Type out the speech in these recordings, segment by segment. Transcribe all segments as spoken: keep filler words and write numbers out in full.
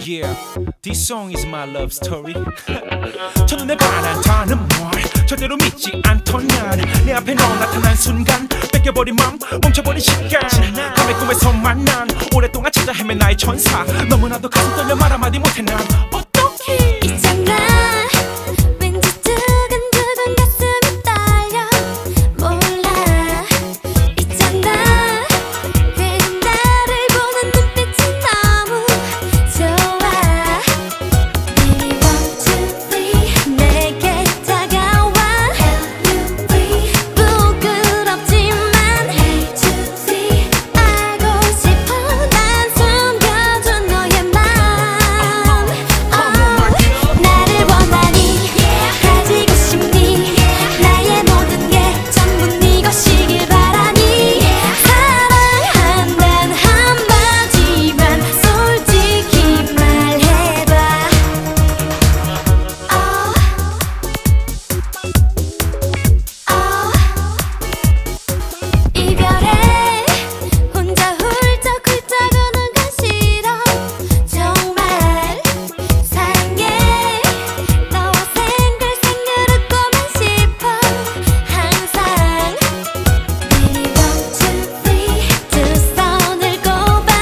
Yeah, this song is my love story. 첫눈에 반한다는 말 절대로 믿지 않던 난 내 앞에 너 나타난 순간 뺏겨버린 맘 멈춰버린 시간 밤의 꿈에서 만난 오랫동안 찾아 헤맨 나의 천사 너무나도 가슴 떨려 말 한마디 못해 난 어떡해 있잖아 왠지 두근두근 가슴이 떨려 몰라 있잖아 괜히 나를 보는 눈빛이 너무 좋아 Baby one two three 내게 다가와 부끄럽지만 Hey two three 알고 싶어 난 숨겨둔 너의 맘 나를 원하니 가지고 싶니 나의 모든 게 전부 네 것이길 바라니 사랑한단 한마디만 솔직히 말해봐 oh. oh. 이별에 혼자 훌쩍훌쩍 우는 건 싫어 정말 사랑해 너와 생글생글 웃고만 싶어 항상 Baby one two three 두 손을 꼽아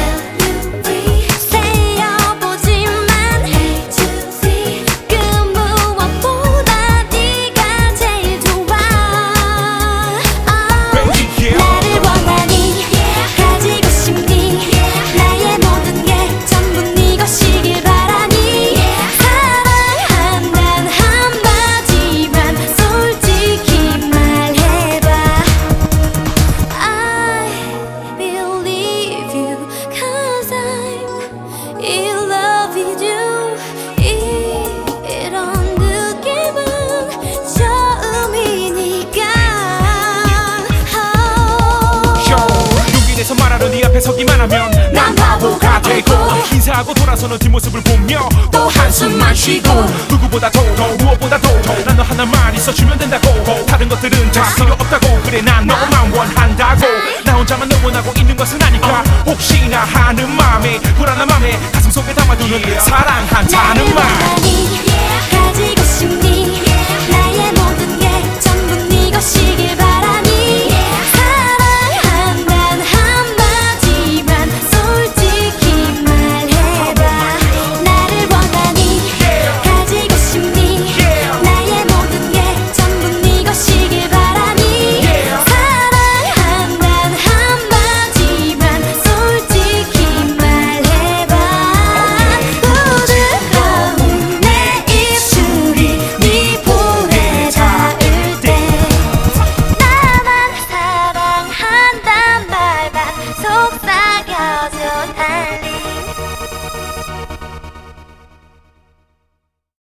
세어보지만 Hey two three 그 무엇보다 네가 제일 좋아 Baby, yeah. 나를 원하니 가지고 싶니 나의 모든 게 전부 네 것이길 바라니 사랑한단 한마디만 솔직히 말해봐 I believe you cause I'm in love with you 이런 느낌은 처음이니까 Yo, 용기 내서 말하려 네 앞에 서기만 하면 난 바보가 되고 인사하고 돌아서는 뒷모습을 보며 또 한숨만 쉬고 누구보다도 더 무엇보다도 난 너 하나만 있어주면 된다고 다른 것들은 다 필요 없다고 그래 난 너만 원한다고 나 혼자만 너 원하고 있는 것은 아니까 혹시나 하는 맘에 불안한 맘에 가슴 속에 담아두는 사랑한다는 말 원하니 가지고 싶니 나의 모든 게 전부 네 것이길 바라니 사랑한단 한마디만 솔직히 말해봐 나를 원하니 가지고 싶니 나의 모든 게 전부 네 것이길 바라니 사랑한단 한마디만 솔직히 말해봐 부드러운 내 입술이 네 볼에 닿을 때 나만 사랑한단 말만 속삭여줘 달래